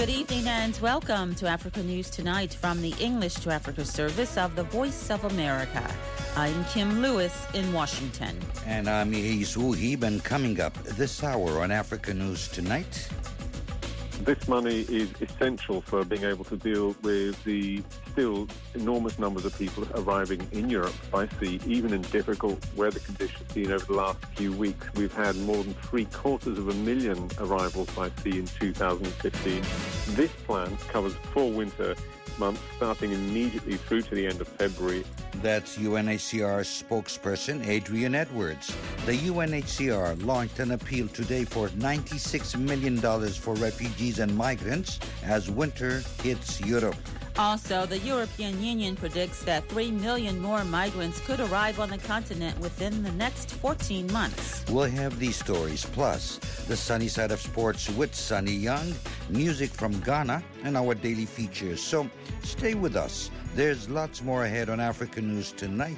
Good evening and welcome to Africa News Tonight from the English to Africa service of the Voice of America. I'm Kim Lewis in Washington. And I'm Yehis Wuhib, and coming up this hour on Africa News Tonight. This money is essential for being able to deal with the still enormous numbers of people arriving in Europe by sea, even in difficult weather conditions seen over the last few weeks. We've had more than 750,000 arrivals by sea in 2015. This plan covers 4 winter months, starting immediately through to the end of February. That's UNHCR spokesperson Adrian Edwards. The UNHCR launched an appeal today for $96 million for refugees and migrants as winter hits Europe. Also, the European Union predicts that 3 million more migrants could arrive on the continent within the next 14 months. We'll have these stories, plus the sunny side of sports with Sunny Young, music from Ghana, and our daily features. So stay with us. There's lots more ahead on Africa News Tonight.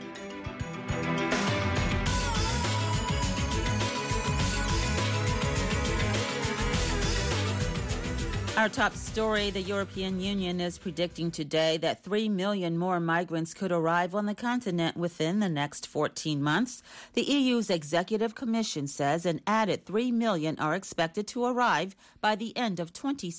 Our top story, the European Union is predicting today that 3 million more migrants could arrive on the continent within the next 14 months. The EU's Executive Commission says an added 3 million are expected to arrive by the end of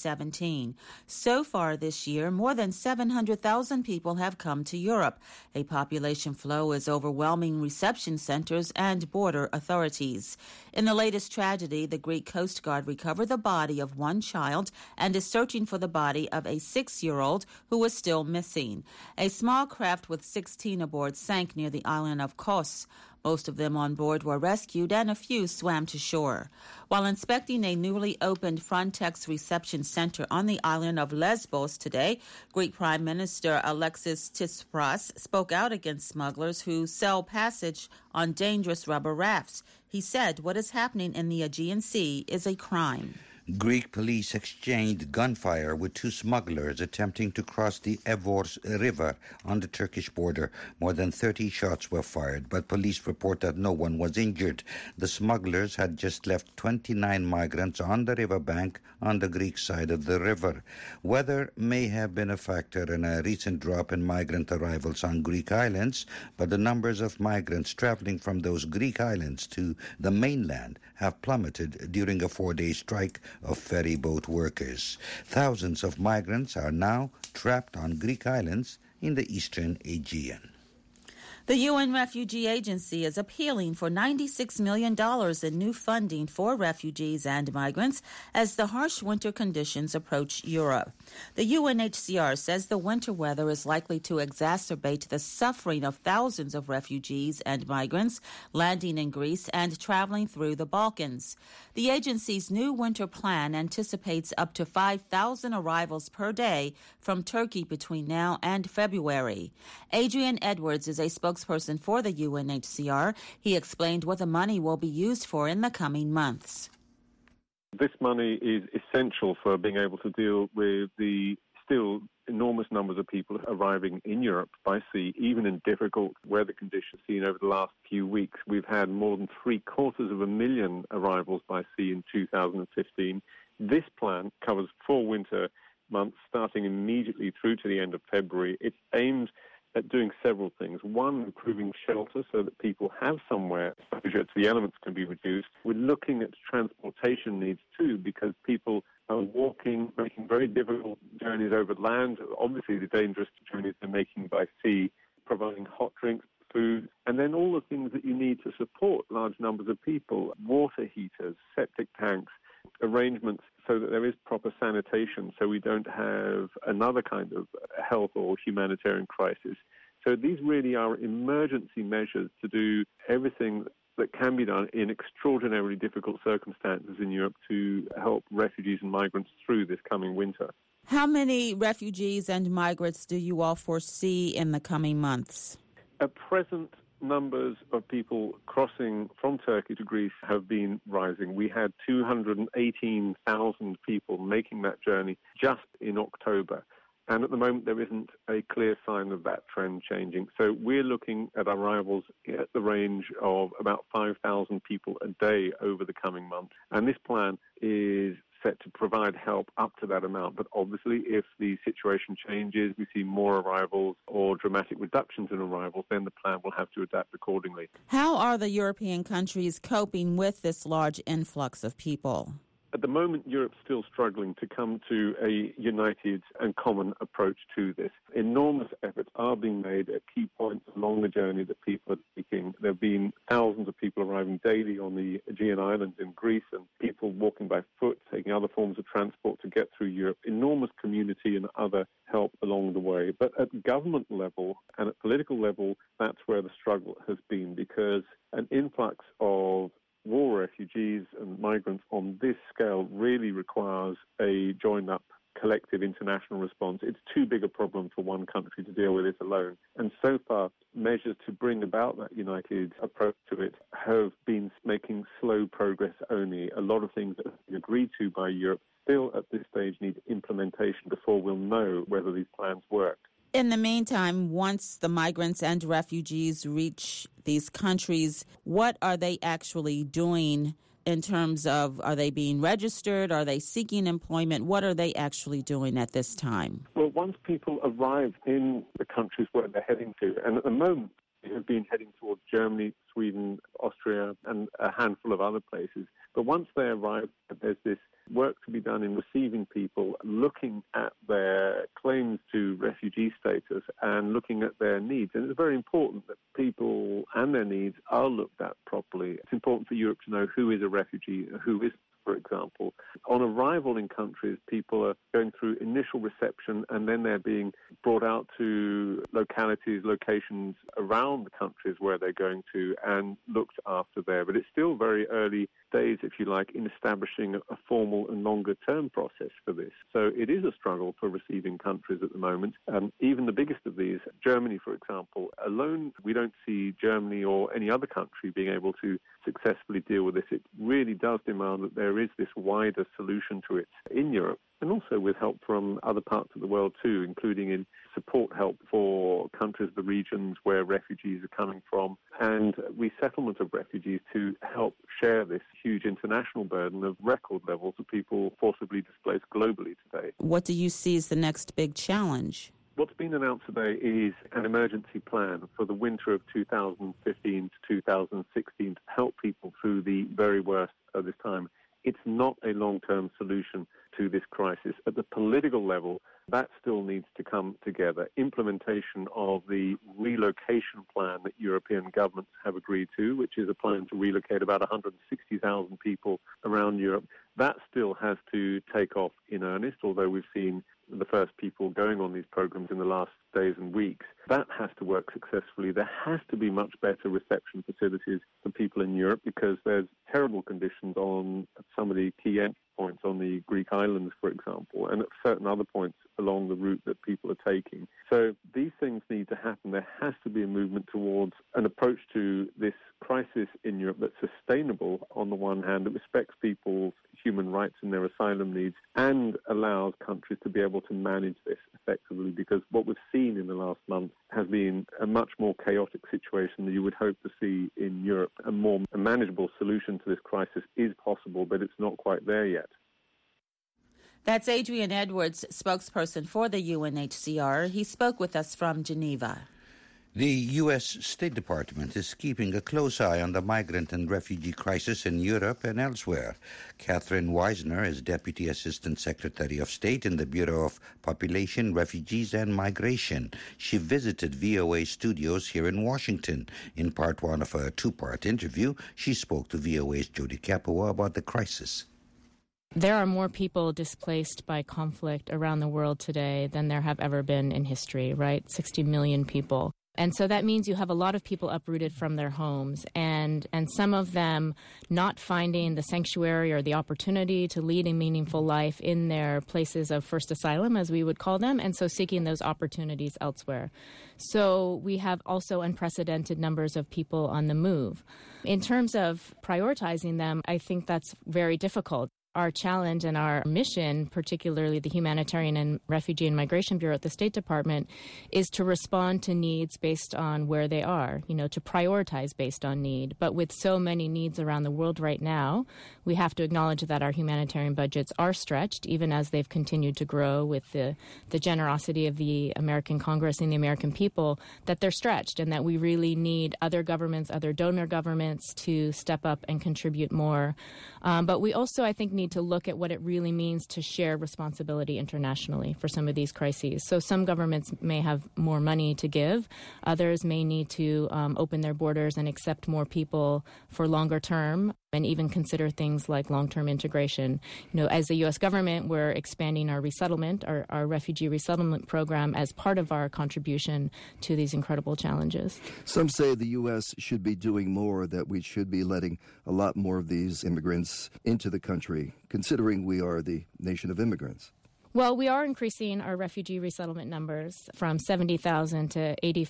2017. So far this year, more than 700,000 people have come to Europe. A population flow is overwhelming reception centers and border authorities. In the latest tragedy, the Greek Coast Guard recovered the body of one child and is searching for the body of a 6-year-old who is still missing. A small craft with 16 aboard sank near the island of Kos. Most of them on board were rescued and a few swam to shore. While inspecting a newly opened Frontex reception center on the island of Lesbos today, Greek Prime Minister Alexis Tsipras spoke out against smugglers who sell passage on dangerous rubber rafts. He said what is happening in the Aegean Sea is a crime. Greek police exchanged gunfire with 2 smugglers attempting to cross the Evros River on the Turkish border. More than 30 shots were fired, but police report that no one was injured. The smugglers had just left 29 migrants on the riverbank on the Greek side of the river. Weather may have been a factor in a recent drop in migrant arrivals on Greek islands, but the numbers of migrants traveling from those Greek islands to the mainland have plummeted during a 4-day strike of ferry boat workers. Thousands of migrants are now trapped on Greek islands in the eastern Aegean. The UN Refugee Agency is appealing for $96 million in new funding for refugees and migrants as the harsh winter conditions approach Europe. The UNHCR says the winter weather is likely to exacerbate the suffering of thousands of refugees and migrants landing in Greece and traveling through the Balkans. The agency's new winter plan anticipates up to 5,000 arrivals per day from Turkey between now and February. Adrian Edwards is a spokesperson for the UNHCR. He explained what the money will be used for in the coming months. This money is essential for being able to deal with the still enormous numbers of people arriving in Europe by sea, even in difficult weather conditions seen over the last few weeks. We've had more than 750,000 arrivals by sea in 2015. This plan covers 4 winter months, starting immediately through to the end of February. It's aimed at doing several things. One, improving shelter so that people have somewhere exposure to the elements can be reduced. We're looking at transportation needs too, because people are walking, making very difficult journeys over land, obviously the dangerous journeys they're making by sea, providing hot drinks, food, and then all the things that you need to support large numbers of people, water heaters, septic tanks, arrangements so that there is proper sanitation so we don't have another kind of health or humanitarian crisis. So these really are emergency measures to do everything that can be done in extraordinarily difficult circumstances in Europe to help refugees and migrants through this coming winter. How many refugees and migrants do you all foresee in the coming months? At present, numbers of people crossing from Turkey to Greece have been rising. We had 218,000 people making that journey just in October. And at the moment, there isn't a clear sign of that trend changing. So we're looking at arrivals at the range of about 5,000 people a day over the coming months. And this plan is set to provide help up to that amount. But obviously, if the situation changes, we see more arrivals or dramatic reductions in arrivals, then the plan will have to adapt accordingly. How are the European countries coping with this large influx of people? At the moment, Europe's still struggling to come to a united and common approach to this. Enormous efforts are being made at key points along the journey that people are taking. There have been thousands of people arriving daily on the Aegean Islands in Greece and people walking by foot, taking other forms of transport to get through Europe. Enormous community and other help along the way. But at government level and at political level, that's where the struggle has been, because an influx of war refugees and migrants on this scale really requires a joined-up collective international response. It's too big a problem for one country to deal with it alone. And so far, measures to bring about that united approach to it have been making slow progress only. A lot of things that have been agreed to by Europe still at this stage need implementation before we'll know whether these plans work. In the meantime, once the migrants and refugees reach these countries, what are they actually doing in terms of, are they being registered? Are they seeking employment? What are they actually doing at this time? Well, once people arrive in the countries where they're heading to, and at the moment they have been heading towards Germany, Sweden, Austria, and a handful of other places. But once they arrive, there's this work to be done in receiving people, looking at their claims to refugee status and looking at their needs. And it's very important that people and their needs are looked at properly. It's important for Europe to know who is a refugee, who isn't. For example, on arrival in countries, people are going through initial reception and then they're being brought out to locations around the countries where they're going to and looked after there. But it's still very early days, if you like, in establishing a formal and longer-term process for this. So it is a struggle for receiving countries at the moment. Even the biggest of these, Germany, for example, alone, we don't see Germany or any other country being able to successfully deal with this. It really does demand that there is this wider solution to it in Europe, and also with help from other parts of the world too, including in support help for countries, the regions where refugees are coming from, and resettlement of refugees to help share this huge international burden of record levels of people forcibly displaced globally today. What do you see as the next big challenge? What's been announced today is an emergency plan for the winter of 2015 to 2016 to help people through the very worst of this time. It's not a long-term solution to this crisis. At the political level, that still needs to come together. Implementation of the relocation plan that European governments have agreed to, which is a plan to relocate about 160,000 people around Europe, that still has to take off in earnest, although we've seen the first people going on these programs in the last days and weeks. That has to work successfully. There has to be much better reception facilities for people in Europe because there's terrible conditions on some of the key entry points on the Greek islands, for example, and at certain other points along the route that people are taking. So these things need to happen. There has to be a movement towards an approach to this crisis in Europe that's sustainable on the one hand, that respects people's human rights and their asylum needs, and allows countries to be able to manage this effectively, because what we've seen in the last month has been a much more chaotic situation than you would hope to see in Europe. A more manageable solution to this crisis is possible, but it's not quite there yet. That's Adrian Edwards, spokesperson for the UNHCR. He spoke with us from Geneva. The U.S. State Department is keeping a close eye on the migrant and refugee crisis in Europe and elsewhere. Catherine Weisner is Deputy Assistant Secretary of State in the Bureau of Population, Refugees and Migration. She visited VOA studios here in Washington. In part one of a two-part interview, she spoke to VOA's Jody Capua about the crisis. There are more people displaced by conflict around the world today than there have ever been in history, right? 60 million people. And so that means you have a lot of people uprooted from their homes and some of them not finding the sanctuary or the opportunity to lead a meaningful life in their places of first asylum, as we would call them, and so seeking those opportunities elsewhere. So we have also unprecedented numbers of people on the move. In terms of prioritizing them, I think that's very difficult. our challenge and our mission, particularly the Humanitarian and Refugee and Migration Bureau at the State Department, is to respond to needs based on where they are, to prioritize based on need. But with so many needs around the world right now, we have to acknowledge that our humanitarian budgets are stretched, even as they've continued to grow with the generosity of the American Congress and the American people, that they're stretched and that we really need other governments, other donor governments to step up and contribute more. But we also, I think, need to look at what it really means to share responsibility internationally for some of these crises. So some governments may have more money to give. Others may need to open their borders and accept more people for longer term and even consider things like long-term integration. As the U.S. government, we're expanding our resettlement, our refugee resettlement program as part of our contribution to these incredible challenges. Some say the U.S. should be doing more, that we should be letting a lot more of these immigrants into the country, considering we are the nation of immigrants. Well, we are increasing our refugee resettlement numbers from 70,000 to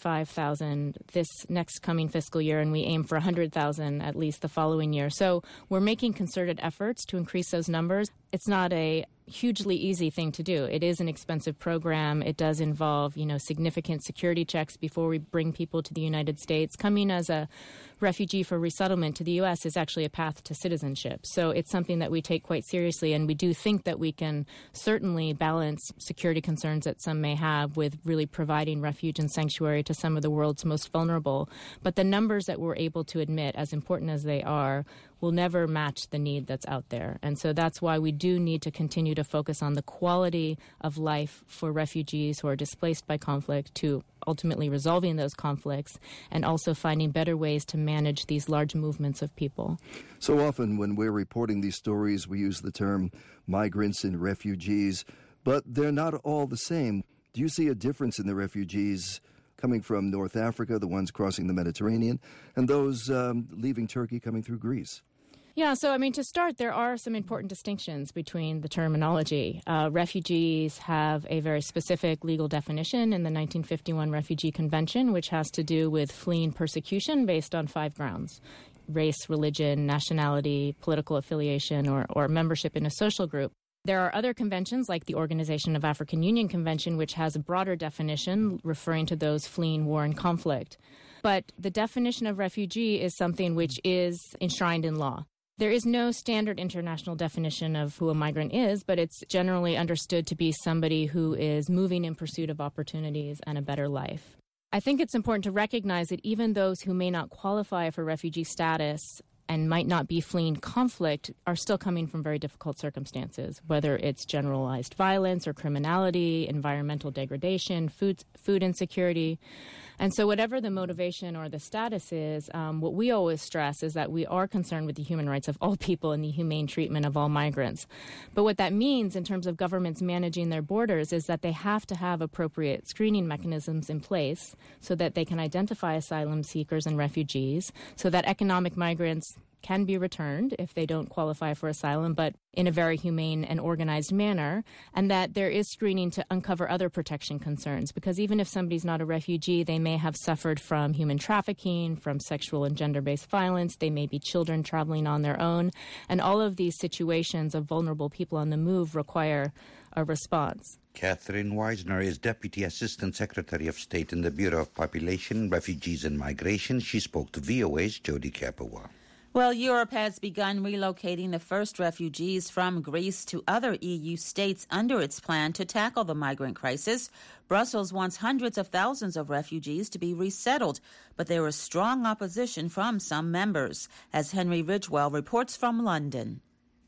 85,000 this next coming fiscal year, and we aim for 100,000 at least the following year. So we're making concerted efforts to increase those numbers. It's not a hugely easy thing to do. It is an expensive program. It does involve, significant security checks before we bring people to the United States. Coming as a refugee for resettlement to the U.S. is actually a path to citizenship. So it's something that we take quite seriously, and we do think that we can certainly balance security concerns that some may have with really providing refuge and sanctuary to some of the world's most vulnerable. But the numbers that we're able to admit, as important as they are, will never match the need that's out there. And so that's why we do need to continue to focus on the quality of life for refugees who are displaced by conflict, to ultimately resolving those conflicts, and also finding better ways to manage these large movements of people. So often when we're reporting these stories, we use the term migrants and refugees, but they're not all the same. Do you see a difference in the refugees coming from North Africa, the ones crossing the Mediterranean, and those leaving Turkey coming through Greece? Yeah, so to start, there are some important distinctions between the terminology. Refugees have a very specific legal definition in the 1951 Refugee Convention, which has to do with fleeing persecution based on 5 grounds: race, religion, nationality, political affiliation, or membership in a social group. There are other conventions, like the Organization of African Union Convention, which has a broader definition referring to those fleeing war and conflict. But the definition of refugee is something which is enshrined in law. There is no standard international definition of who a migrant is, but it's generally understood to be somebody who is moving in pursuit of opportunities and a better life. I think it's important to recognize that even those who may not qualify for refugee status and might not be fleeing conflict are still coming from very difficult circumstances, whether it's generalized violence or criminality, environmental degradation, food insecurity. And so whatever the motivation or the status is, what we always stress is that we are concerned with the human rights of all people and the humane treatment of all migrants. But what that means in terms of governments managing their borders is that they have to have appropriate screening mechanisms in place so that they can identify asylum seekers and refugees, so that economic migrants can be returned if they don't qualify for asylum, but in a very humane and organized manner, and that there is screening to uncover other protection concerns. Because even if somebody's not a refugee, they may have suffered from human trafficking, from sexual and gender-based violence. They may be children traveling on their own. And all of these situations of vulnerable people on the move require a response. Catherine Weisner is Deputy Assistant Secretary of State in the Bureau of Population, Refugees and Migration. She spoke to VOA's Jody Kapawa. Well, Europe has begun relocating the first refugees from Greece to other EU states under its plan to tackle the migrant crisis. Brussels wants hundreds of thousands of refugees to be resettled, but there is strong opposition from some members, as Henry Ridgewell reports from London.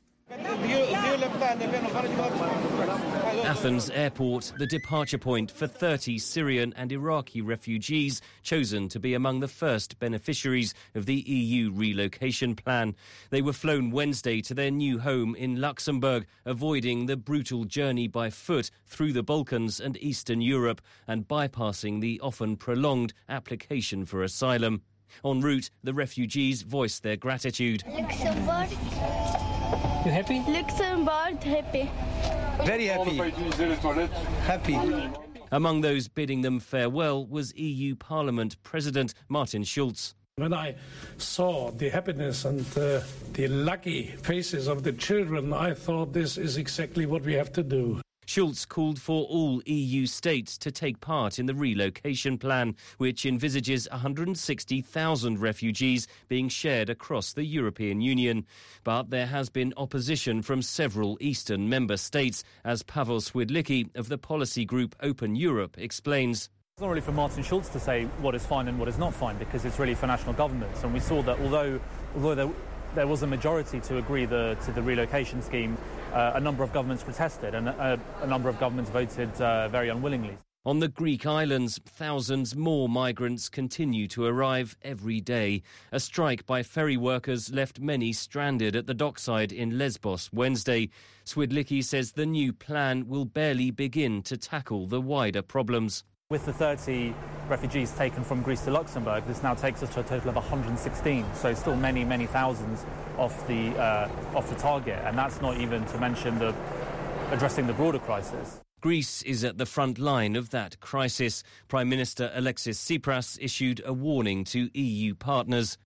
Athens Airport, the departure point for 30 Syrian and Iraqi refugees chosen to be among the first beneficiaries of the EU relocation plan. They were flown Wednesday to their new home in Luxembourg, avoiding the brutal journey by foot through the Balkans and Eastern Europe and bypassing the often prolonged application for asylum. En route, the refugees voiced their gratitude. Luxembourg. You happy? Luxembourg, happy. Very happy. Happy. Among those bidding them farewell was EU Parliament President Martin Schulz. When I saw the happiness and the lucky faces of the children, I thought this is exactly what we have to do. Schulz called for all EU states to take part in the relocation plan, which envisages 160,000 refugees being shared across the European Union. But there has been opposition from several eastern member states, as Pavel Swidlicki of the policy group Open Europe explains. It's not really for Martin Schulz to say what is fine and what is not fine, because it's really for national governments. And we saw that although there was a majority to agree to the relocation scheme, a number of governments protested and a number of governments voted very unwillingly. On the Greek islands, thousands more migrants continue to arrive every day. A strike by ferry workers left many stranded at the dockside in Lesbos Wednesday. Swidlicki says the new plan will barely begin to tackle the wider problems. With the 30 refugees taken from Greece to Luxembourg, this now takes us to a total of 116. So still many, many thousands off the target. And that's not even to mention addressing the broader crisis. Greece is at the front line of that crisis. Prime Minister Alexis Tsipras issued a warning to EU partners.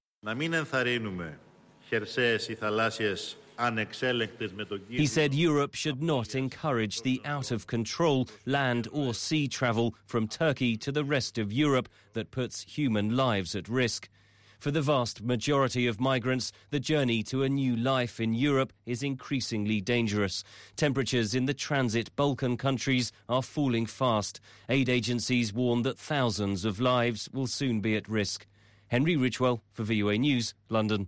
He said Europe should not encourage the out-of-control land or sea travel from Turkey to the rest of Europe that puts human lives at risk. For the vast majority of migrants, the journey to a new life in Europe is increasingly dangerous. Temperatures in the transit Balkan countries are falling fast. Aid agencies warn that thousands of lives will soon be at risk. Henry Richwell for VOA News, London.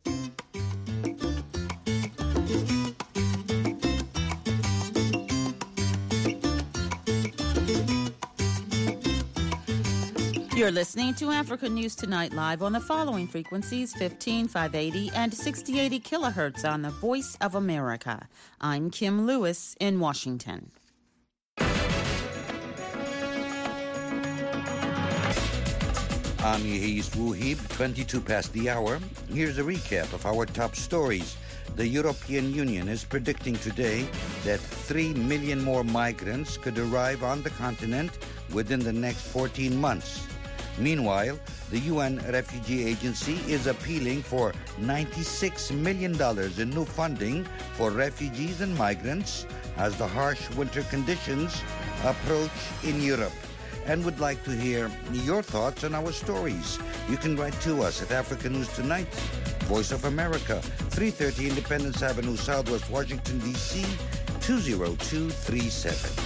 You're listening to Africa News Tonight live on the following frequencies: 15580 and 6080 kilohertz on the Voice of America. I'm Kim Lewis in Washington. I'm Yehis Wuhib, 22 past the hour. Here's a recap of our top stories. The European Union is predicting today that 3 million more migrants could arrive on the continent within the next 14 months. Meanwhile, the UN Refugee Agency is appealing for $96 million in new funding for refugees and migrants as the harsh winter conditions approach in Europe, and would like to hear your thoughts on our stories. You can write to us at Africa News Tonight, Voice of America, 330 Independence Avenue, Southwest Washington, D.C., 20237.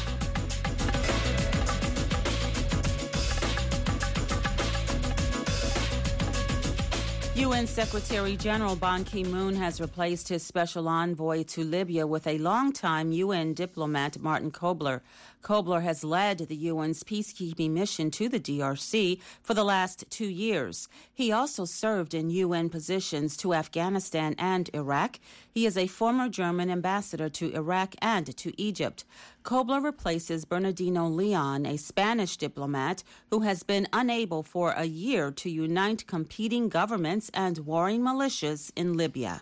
UN Secretary General Ban Ki-moon has replaced his special envoy to Libya with a longtime UN diplomat, Martin Kobler. Kobler has led the UN's peacekeeping mission to the DRC for the last 2 years. He also served in UN positions to Afghanistan and Iraq. He is a former German ambassador to Iraq and to Egypt. Kobler replaces Bernardino Leon, a Spanish diplomat who has been unable for a year to unite competing governments and warring militias in Libya.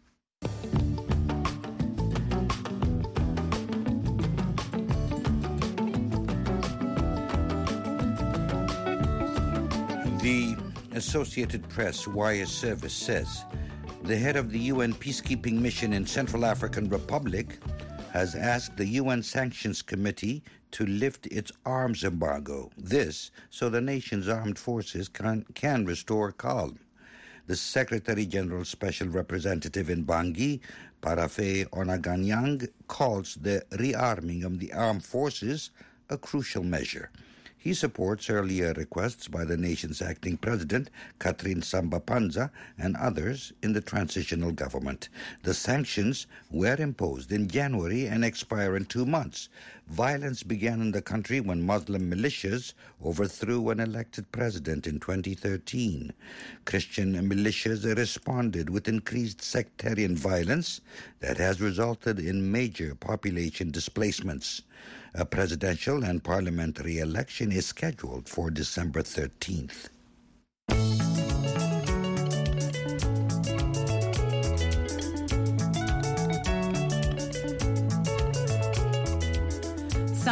The Associated Press wire service says the head of the UN peacekeeping mission in Central African Republic has asked the UN Sanctions Committee to lift its arms embargo. This so the nation's armed forces can restore calm. The Secretary General's Special Representative in Bangui, Parafe Onaganyang, calls the rearming of the armed forces a crucial measure. He supports earlier requests by the nation's acting president, Catherine Samba-Panza, and others in the transitional government. The sanctions were imposed in January and expire in 2 months. Violence began in the country when Muslim militias overthrew an elected president in 2013. Christian militias responded with increased sectarian violence that has resulted in major population displacements. A presidential and parliamentary election is scheduled for December 13th.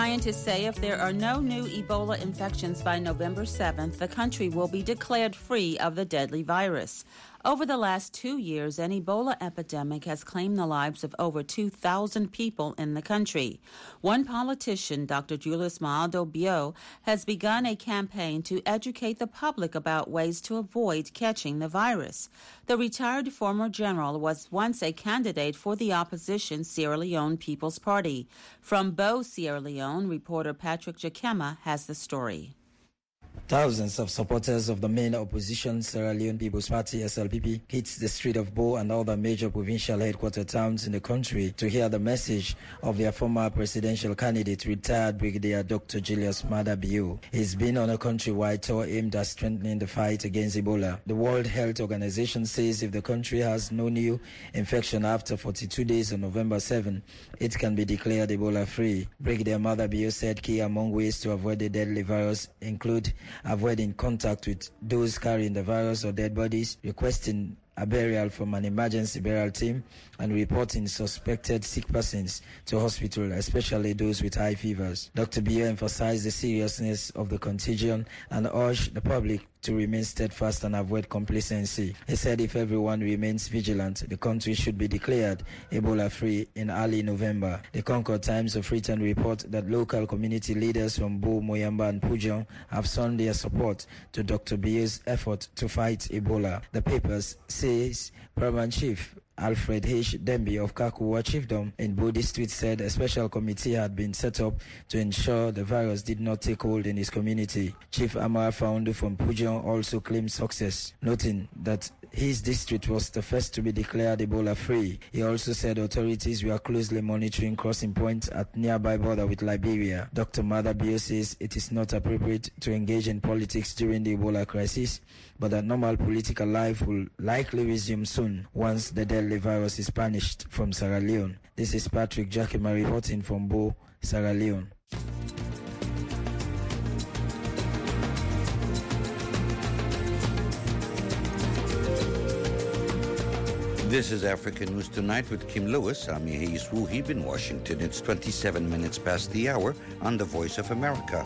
Scientists say if there are no new Ebola infections by November 7th, the country will be declared free of the deadly virus. Over the last 2 years, an Ebola epidemic has claimed the lives of over 2,000 people in the country. One politician, Dr. Julius Maado Bio, has begun a campaign to educate the public about ways to avoid catching the virus. The retired former general was once a candidate for the opposition Sierra Leone People's Party. From Bo, Sierra Leone, reporter Patrick Jakema has the story. Thousands of supporters of the main opposition Sierra Leone People's Party SLPP hit the street of Bo and other major provincial headquarter towns in the country to hear the message of their former presidential candidate, retired Brigadier Dr. Julius Maada Bio. He's been on a countrywide tour aimed at strengthening the fight against Ebola. The World Health Organization says if the country has no new infection after 42 days on November 7, it can be declared Ebola-free. Brigadier Maada Bio said key among ways to avoid the deadly virus include avoiding contact with those carrying the virus or dead bodies, requesting a burial from an emergency burial team, and reporting suspected sick persons to hospital, especially those with high fevers. Dr. Bio emphasized the seriousness of the contagion and urged the public to remain steadfast and avoid complacency. He said if everyone remains vigilant, the country should be declared Ebola-free in early November. The Concord Times of Freetown report that local community leaders from Bo, Moyamba and Pujong have shown their support to Dr. Bio's effort to fight Ebola. The papers says Paramount Chief Alfred H. Demby of Kakuwa Chiefdom in Bo District said a special committee had been set up to ensure the virus did not take hold in his community. Chief Amara Faundu from Pujong also claimed success, noting that his district was the first to be declared Ebola-free. He also said authorities were closely monitoring crossing points at nearby border with Liberia. Dr. Maada Bio says it is not appropriate to engage in politics during the Ebola crisis, but that normal political life will likely resume soon once the deadly virus is banished from Sierra Leone. This is Patrick Jakema reporting from Bo, Sierra Leone. This is Africa News Tonight with Kim Lewis. I'm Yehis Wuhib in Washington. It's 27 minutes past the hour on the Voice of America.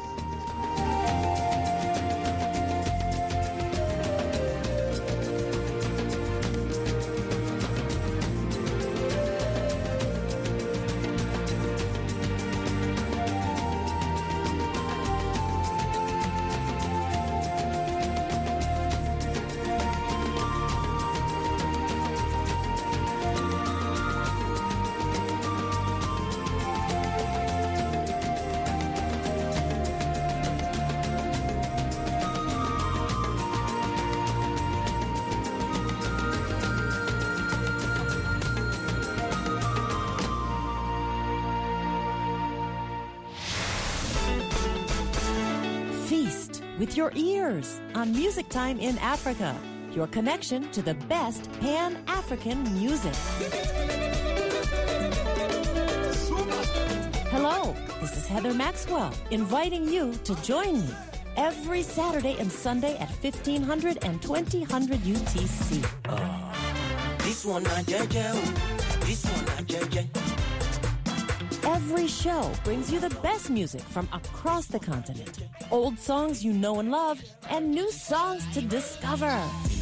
With your ears on Music Time in Africa, your connection to the best Pan-African music. Hello, this is Heather Maxwell inviting you to join me every Saturday and Sunday at 1500 and 2000 UTC. This one not JJ. This one not JJ. Every show brings you the best music from across the continent. Old songs you know and love, and new songs to discover.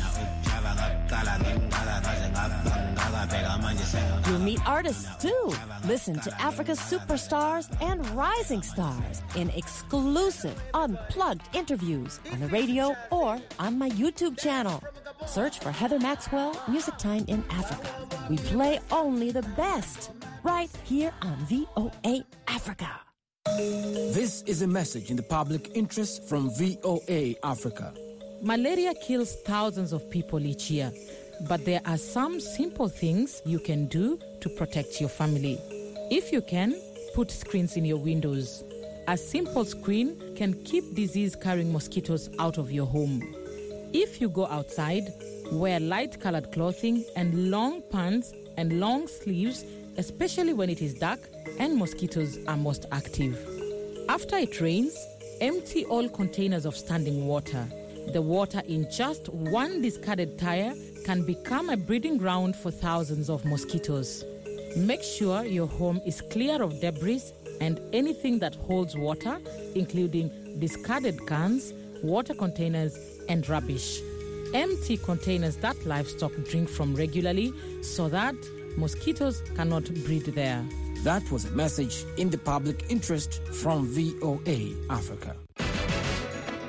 You'll meet artists too. Listen to Africa's superstars and rising stars in exclusive, unplugged interviews on the radio or on my YouTube channel. Search for Heather Maxwell, Music Time in Africa. We play only the best, right here on VOA Africa. This is a message in the public interest from VOA Africa. Malaria kills thousands of people each year, but there are some simple things you can do to protect your family. If you can, put screens in your windows. A simple screen can keep disease-carrying mosquitoes out of your home. If you go outside, wear light-colored clothing and long pants and long sleeves, especially when it is dark and mosquitoes are most active. After it rains, empty all containers of standing water. The water in just one discarded tire can become a breeding ground for thousands of mosquitoes. Make sure your home is clear of debris and anything that holds water, including discarded cans, water containers, and rubbish. Empty containers that livestock drink from regularly so that mosquitoes cannot breed there. That was a message in the public interest from VOA Africa.